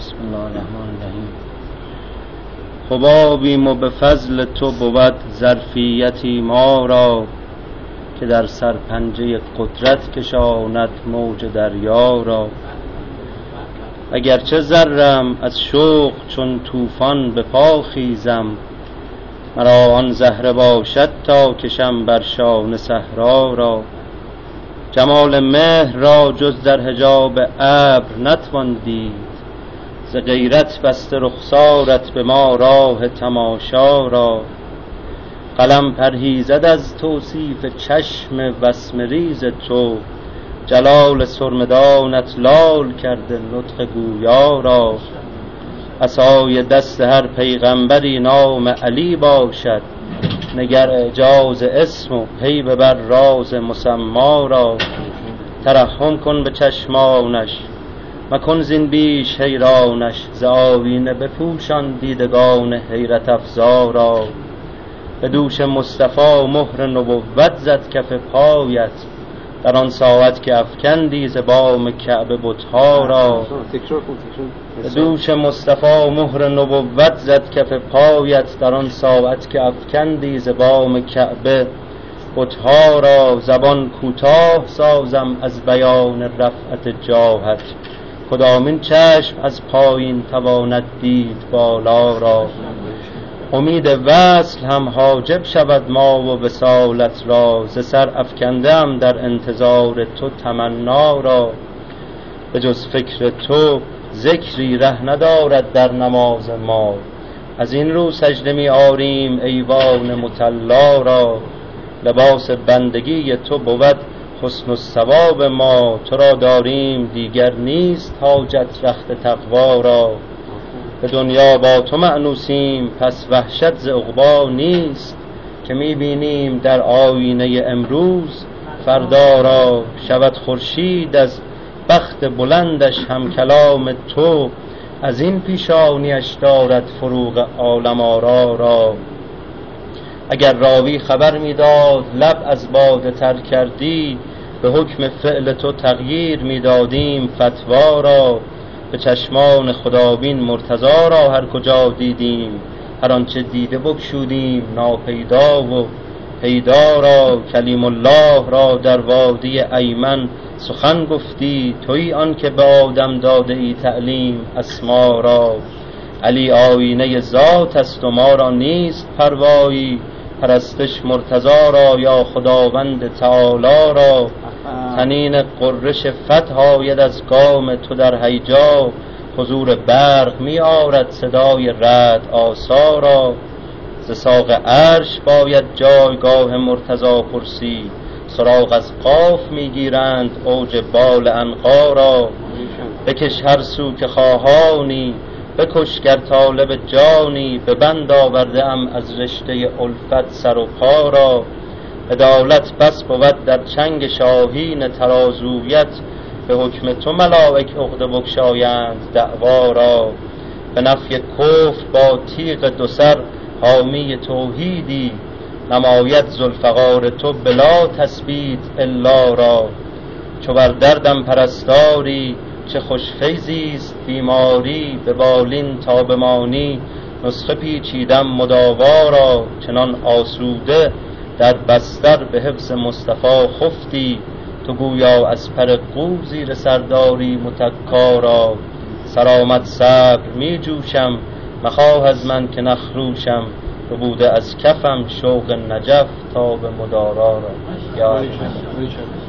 بسم الله الرحمن الرحیم. حبابیم و به فضل تو بود ظرفیتی ما را، که در سرپنجه قدرت کشاند موج دریا را. اگرچه ذرم از شوق چون طوفان به پا خیزم، مرا آن زهره باشد تا کشم بر شانه صحرا را. جمال مهر را جز در حجاب ابر نتوان دید، ز غیرت بسته رخسارت به ما راه تماشا را. قلم پرهیزد از توصیف چشم وسمه ریز تو، جلال سرمدانت لال کرده نطق گویا را. عصای دست هر پیغمبری نام علی باشد، نگر اعجاز اسم و پی ببر راز مسما را. ترحم کن به چشمانش مکن زین بیش حیرانش، ز آیینه بپوشان دیدگان حیرت افزا را. به دوش مصطفی مهر نبوت زد کف پایت، در آن ساعت که افکندی ز بام کعبه بتها را. به دوش مصطفی مهر نبوت زد کف پایت، در آن ساعت که افکندی ز بام کعبه بتها را. زبان کوتاه سازم از بیان رفعت جاهت، کدامین چشم از پایین تواند دید بالا را. امید وصل هم حاجب شود ما و وصالت را، ز سر افکندم در انتظار تو تمنا را. به جز فکر تو ذکری ره ندارد در نماز ما، از این رو سجده می آریم ایوان مطلا را. لباس بندگی تو بود حسن الثواب ما، تو را داریم دیگر نیست حاجت رخت تقوا را. به دنیا با تو مأنوسیم پس وحشت ز عقبی نیست، که می بینیم در آینه امروز فردا را. شود خورشید از بخت بلندش هم کلام تو، از این پیشانیش دارد فروغ عالم آرا را. اگر راوی خبر میداد لب از باده تر کردی، به حکم فعل تو تغییر میدادیم فتوا را. به چشمان خدابین مرتضی را هر کجا دیدیم، هر آنچه دیده بگشودیم ناپیدا و پیدا را. کلیم الله را در وادی ایمن سخن گفتی، تویی آن که به آدم داده ای تعلیم اسما را. علی آینه ذات است و ما را نیست پروایی، پرستش مرتضی را یا خداوند تعالی را. طنین قرش فتح آید از گام تو در هیجا، حضور برق می آرد صدای رعد آسا را. ز ساق عرش باید جایگاه مرتضی پرسی، سراغ از قاف می گیرند اوج بال عنقا را. بکش هر سو که خواهانی بکش گر طالب جانی، به بند آورده ام از رشته الفت سر و پا را. عدالت بس بود در چنگ شاهین ترازویت، به حکم تو ملائک عقده بگشایند دعوا را. به نفی کفر با تیغ دو سر حامی توحیدی، نماید ذوالفقار تو بلا تثبیت الا را. چو بر دردم پرستاری چه خوش فیضیست بیماری، به بالین تا بمانی نسخه پیچیدم مداوا را. چنان آسوده در بستر به حفظ مصطفی خفتی، تو گویا از پر قو زیر سرداری متکا را. سرآمد صبر می جوشم مخواه از من که نخروشم، تو بوده از کفم شوق نجف تا به مدارا را. یا